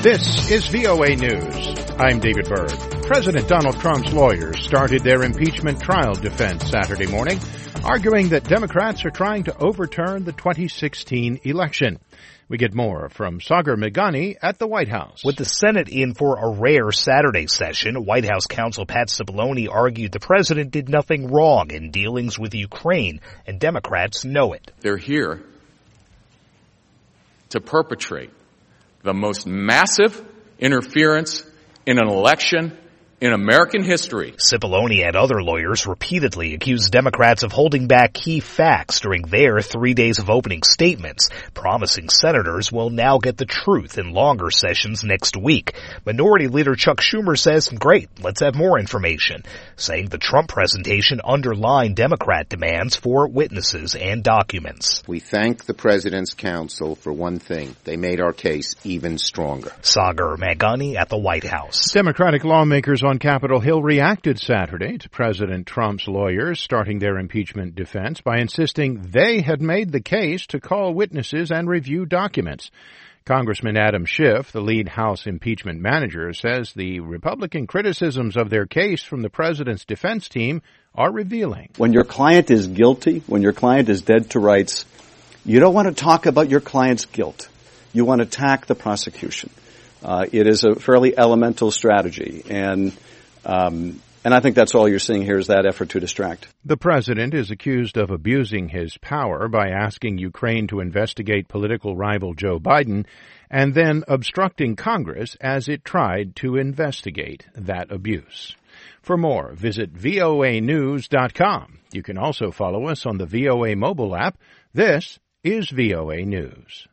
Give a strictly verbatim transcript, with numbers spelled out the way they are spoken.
This is V O A News. I'm David Berg. President Donald Trump's lawyers started their impeachment trial defense Saturday morning, arguing that Democrats are trying to overturn the twenty sixteen election. We get more from Sagar Meghani at the White House. With the Senate in for a rare Saturday session, White House counsel Pat Cipollone argued the president did nothing wrong in dealings with Ukraine, and Democrats know it. They're here to perpetrate the most massive interference in an election in American history. Cipollone and other lawyers repeatedly accused Democrats of holding back key facts during their three days of opening statements, promising senators will now get the truth in longer sessions next week. Minority Leader Chuck Schumer says, great, let's have more information, saying the Trump presentation underlined Democrat demands for witnesses and documents. We thank the President's counsel for one thing. They made our case even stronger. Sagar Meghani at the White House. Democratic lawmakers on Capitol Hill reacted Saturday to President Trump's lawyers starting their impeachment defense by insisting they had made the case to call witnesses and review documents. Congressman Adam Schiff, the lead House impeachment manager, says the Republican criticisms of their case from the president's defense team are revealing. When your client is guilty, when your client is dead to rights, you don't want to talk about your client's guilt. You want to attack the prosecution. Uh, it is a fairly elemental strategy, and um, and I think that's all you're seeing here is that effort to distract. The president is accused of abusing his power by asking Ukraine to investigate political rival Joe Biden and then obstructing Congress as it tried to investigate that abuse. For more, visit V O A news dot com. You can also follow us on the V O A mobile app. This is V O A News.